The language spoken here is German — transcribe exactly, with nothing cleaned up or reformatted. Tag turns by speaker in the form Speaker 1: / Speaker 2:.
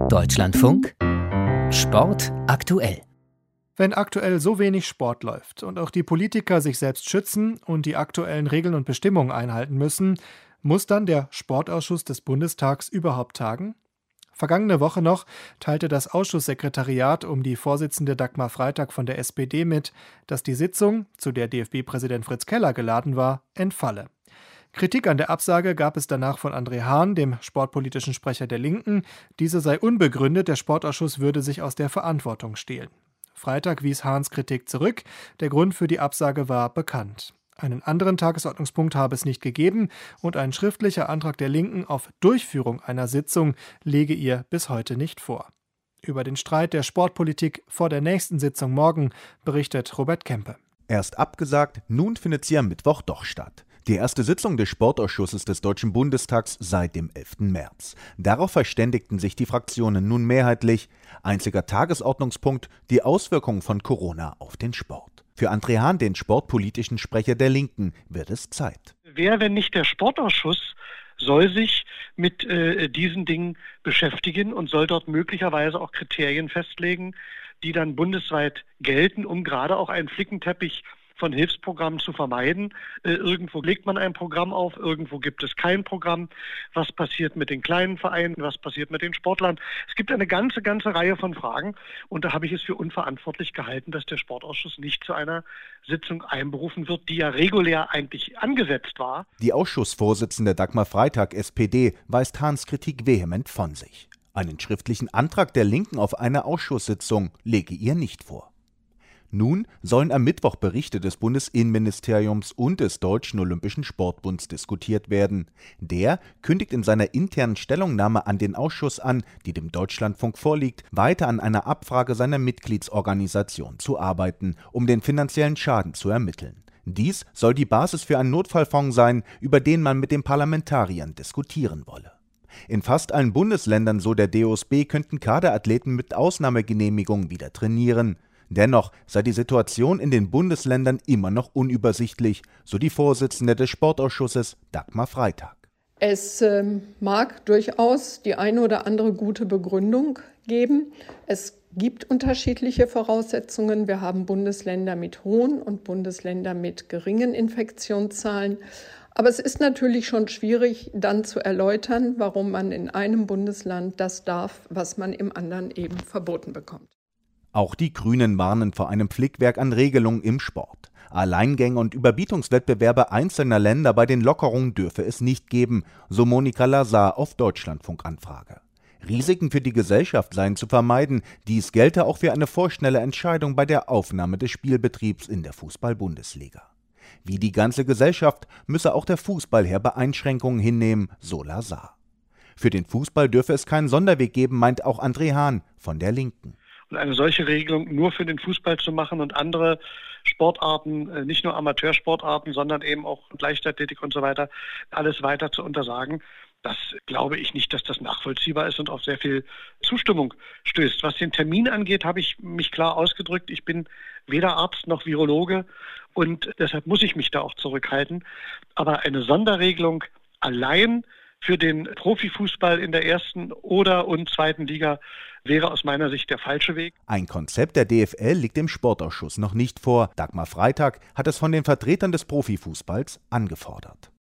Speaker 1: Deutschlandfunk Sport aktuell.
Speaker 2: Wenn aktuell so wenig Sport läuft und auch die Politiker sich selbst schützen und die aktuellen Regeln und Bestimmungen einhalten müssen, muss dann der Sportausschuss des Bundestags überhaupt tagen? Vergangene Woche noch teilte das Ausschusssekretariat um die Vorsitzende Dagmar Freitag von der S P D mit, dass die Sitzung, zu der D F B-Präsident Fritz Keller geladen war, entfalle. Kritik an der Absage gab es danach von André Hahn, dem sportpolitischen Sprecher der Linken. Diese sei unbegründet, der Sportausschuss würde sich aus der Verantwortung stehlen. Freitag wies Hahns Kritik zurück. Der Grund für die Absage war bekannt. Einen anderen Tagesordnungspunkt habe es nicht gegeben und ein schriftlicher Antrag der Linken auf Durchführung einer Sitzung lege ihr bis heute nicht vor. Über den Streit der Sportpolitik vor der nächsten Sitzung morgen berichtet Robert Kempe.
Speaker 3: Erst abgesagt, nun findet sie am Mittwoch doch statt. Die erste Sitzung des Sportausschusses des Deutschen Bundestags seit dem elften März. Darauf verständigten sich die Fraktionen nun mehrheitlich. Einziger Tagesordnungspunkt: die Auswirkungen von Corona auf den Sport. Für André Hahn, den sportpolitischen Sprecher der Linken, wird es Zeit.
Speaker 4: Wer, wenn nicht der Sportausschuss, soll sich mit äh, diesen Dingen beschäftigen und soll dort möglicherweise auch Kriterien festlegen, die dann bundesweit gelten, um gerade auch einen Flickenteppich von Hilfsprogrammen zu vermeiden. Äh, irgendwo legt man ein Programm auf, irgendwo gibt es kein Programm. Was passiert mit den kleinen Vereinen? Was passiert mit den Sportlern? Es gibt eine ganze, ganze Reihe von Fragen und da habe ich es für unverantwortlich gehalten, dass der Sportausschuss nicht zu einer Sitzung einberufen wird, die ja regulär eigentlich angesetzt war.
Speaker 3: Die Ausschussvorsitzende Dagmar Freitag, S P D, weist Hahns Kritik vehement von sich. Einen schriftlichen Antrag der Linken auf eine Ausschusssitzung lege ihr nicht vor. Nun sollen am Mittwoch Berichte des Bundesinnenministeriums und des Deutschen Olympischen Sportbunds diskutiert werden. Der kündigt in seiner internen Stellungnahme an den Ausschuss an, die dem Deutschlandfunk vorliegt, weiter an einer Abfrage seiner Mitgliedsorganisation zu arbeiten, um den finanziellen Schaden zu ermitteln. Dies soll die Basis für einen Notfallfonds sein, über den man mit den Parlamentariern diskutieren wolle. In fast allen Bundesländern, so der D O S B, könnten Kaderathleten mit Ausnahmegenehmigung wieder trainieren. Dennoch sei die Situation in den Bundesländern immer noch unübersichtlich, so die Vorsitzende des Sportausschusses Dagmar Freitag.
Speaker 5: Es äh, mag durchaus die eine oder andere gute Begründung geben. Es gibt unterschiedliche Voraussetzungen. Wir haben Bundesländer mit hohen und Bundesländer mit geringen Infektionszahlen. Aber es ist natürlich schon schwierig, dann zu erläutern, warum man in einem Bundesland das darf, was man im anderen eben verboten bekommt.
Speaker 3: Auch die Grünen warnen vor einem Flickwerk an Regelungen im Sport. Alleingänge und Überbietungswettbewerbe einzelner Länder bei den Lockerungen dürfe es nicht geben, so Monika Lazar auf Deutschlandfunk-Anfrage. Risiken für die Gesellschaft seien zu vermeiden, dies gelte auch für eine vorschnelle Entscheidung bei der Aufnahme des Spielbetriebs in der Fußball-Bundesliga. Wie die ganze Gesellschaft müsse auch der Fußballherr Einschränkungen hinnehmen, so Lazar. Für den Fußball dürfe es keinen Sonderweg geben, meint auch André Hahn von der Linken.
Speaker 4: Und eine solche Regelung nur für den Fußball zu machen und andere Sportarten, nicht nur Amateursportarten, sondern eben auch Leichtathletik und so weiter, alles weiter zu untersagen, das glaube ich nicht, dass das nachvollziehbar ist und auf sehr viel Zustimmung stößt. Was den Termin angeht, habe ich mich klar ausgedrückt. Ich bin weder Arzt noch Virologe und deshalb muss ich mich da auch zurückhalten. Aber eine Sonderregelung allein für den Profifußball in der ersten oder und zweiten Liga wäre aus meiner Sicht der falsche Weg.
Speaker 3: Ein Konzept der D F L liegt dem Sportausschuss noch nicht vor. Dagmar Freitag hat es von den Vertretern des Profifußballs angefordert.